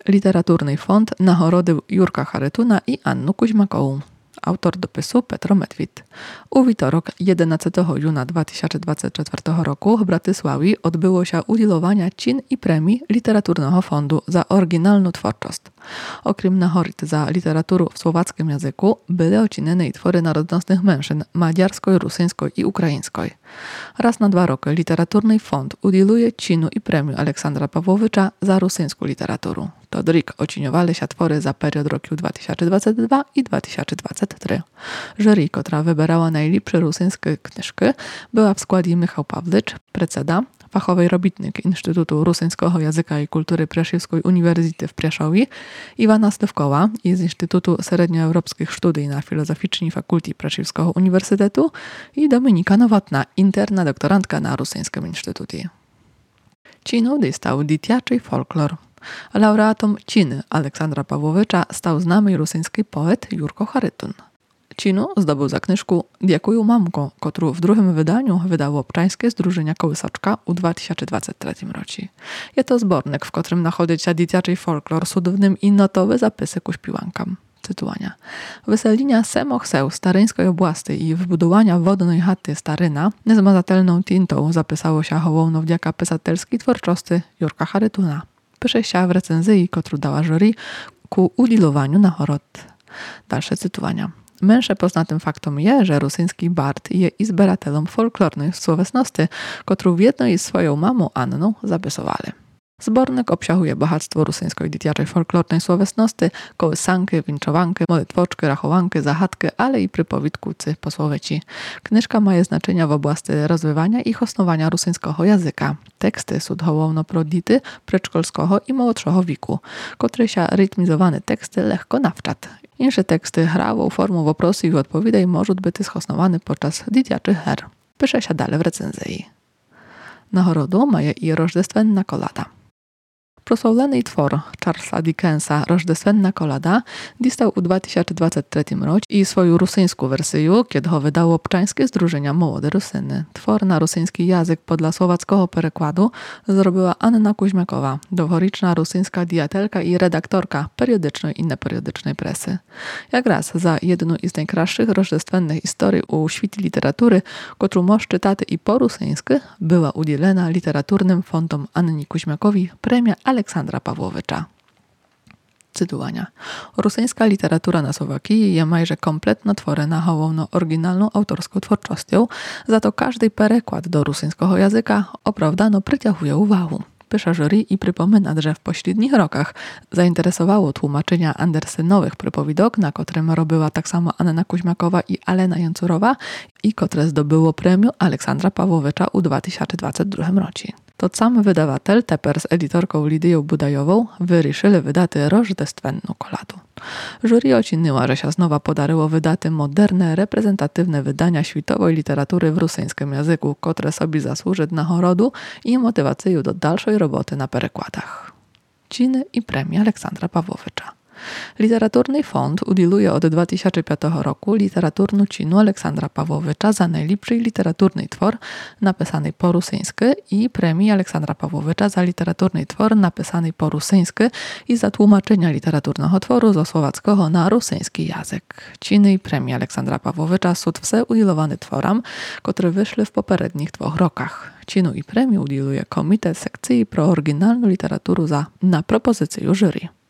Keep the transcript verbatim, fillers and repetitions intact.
Literaturny fond nagorody Jurka Charytuna i Annu Kuźmakołu. Autor dopisu Petro Medwid. U wtorek jedenastego juna dwa tysiące dwudziestego czwartego roku w Bratysławi odbyło się udzielanie cin i premii Literaturnego Fondu za oryginalną twórczość. Okrem nagród za literaturę w słowackim języku były ocinane i twory narodnostnych mężczyzn madziarskiej, rusyńskiej i ukraińskiej. Raz na dwa roki Literaturny Fond udzieluje cinu i premii Aleksandra Pawłowicza za rusyńską literaturę. To drik ociniowali się twory za period roku dwa tysiące dwudziesty drugi i dwa tysiące dwudziesty trzeci. Jury, która wybierała najlepsze rosyjskie książki, była w składzie Michał Pawlicz, preceda, fachowy robitnik Instytutu Rusyńskiego Języka i Kultury Preszewskiej Uniwersytety w Preszowie, Iwana Stywkowa z Instytutu Średnioeuropskich Studii na Filozoficznej Fakulty Preszewskiego Uniwersytetu i Dominika Nowotna, interna doktorantka na Rusyńskim Instytucie. Cinu dostał dziecięcy folklor. Laureatom ciny Aleksandra Pawłowicza stał znany rosyjski poet Jurko Charytun. Cinu zdobył za knyżkę Dziękuję mamko, którą w drugim wydaniu wydało Obczańskie Zdrużenia Kołysaczka u dwa tysiące dwudziestym trzecim roku. Jest to zbornik, w którym nachodzi się dziecięcy folklor z cudownym i notowe zapisy ku śpiwankam. Cytowania. Wyselinia semoch seł staryńskiej obłasty i wbudowania wodnej chaty Staryna niezmazatelną tintą zapisało się hołowno wdzięka pisatelskiej twórczości Jurka Charytuna. Pisze się w recenzji, którą dała jury ku udzielowaniu nagród. Dalsze cytowania. Męże poznatym faktom je, że rosyjski bard je i zbieratelom folklornych słowesności, którą w jednej z swoją mamą Anną zapisowali. Zbornik obsiahuje bogactwo rosyjskiej dziecięcej folklornej słowesności, kołysanki, winczowanki, modlitwoczki, rachowanki, zachadki, ale i przypowitkucy posłowieci. Knyżka ma znaczenia w oblasti rozwijania i hostowania rosyjskiego języka. Teksty są hołowno prodity przedszkolskiego i młodszego wieku, które się rytmizowane teksty lekko nawczat. Insze teksty hrawą formą woprosu i odpowiedzi może być schostowane podczas dziecięcych her. Pisze się dalej w recenzji. Nagrodą ma i rożdestwenna kolada. Prosławlony twór Charlesa Dickensa Rożdestwenna kolada dostał u dwa tysiące dwudziestym trzecim roku i swoją rosyjską wersję, kiedy ho wydało Obczańskie Zdrużenia Młode Rusyny. Twór na rosyjski język podla słowackiego przekładu zrobiła Anna Kuźmakowa, dowolniczna rosyjska diatelka i redaktorka periodycznej i nieperiodycznej presy. Jak raz za jedną z najkraszych rożdestwennych historii u świecie literatury, którą można czytać i po rosyjsku, była udzielona Literaturnym Fondom Anni Kuźmakowi premia Aleksandra Pawłowicza. Cytowania. Rosyjska literatura na Słowakii jest majże kompletno tworena hołowno oryginalną autorską twórczością, za to każdy przekład do rosyjskiego języka oprawdano przyciąguje uwagę. Pisze jury i przypomina, że w pośrednich rokach zainteresowało tłumaczenia Andersenowych przypowidok, na którym robiła tak samo Anna Kuźmakowa i Alena Jęcurowa i które zdobyło premię Aleksandra Pawłowicza u dwa tysiące dwudziestym drugim roku. To sam wydawatel, teper z editorką Lidią Budajową, wyruszyli wydaty rożdestwenną koladu. Jury oceniła, że się znowa podaryło wydaty moderne, reprezentatywne wydania światowej literatury w rosyjskim języku, które sobie zasłuży nagorodu i motywację do dalszej roboty na przekładach. Ciny i premie Aleksandra Pawłowicza. Literaturny Fond udzieluje od dwa tysiące piątego roku literaturną cinu Aleksandra Pawłowicza za najlepszy literaturny twór napisany po rosyjsku i premii Aleksandra Pawłowicza za literaturny twór napisany po rosyjsku i za tłumaczenia literaturnego tworu ze słowackiego na rosyjski język. Ciny i premii Aleksandra Pawłowicza są wse udzielone tworom, które wyszły w poprzednich dwóch rokach. Cinu i premii udzieluje Komitet Sekcji pro Oryginalną Literaturę za na propozycję jury.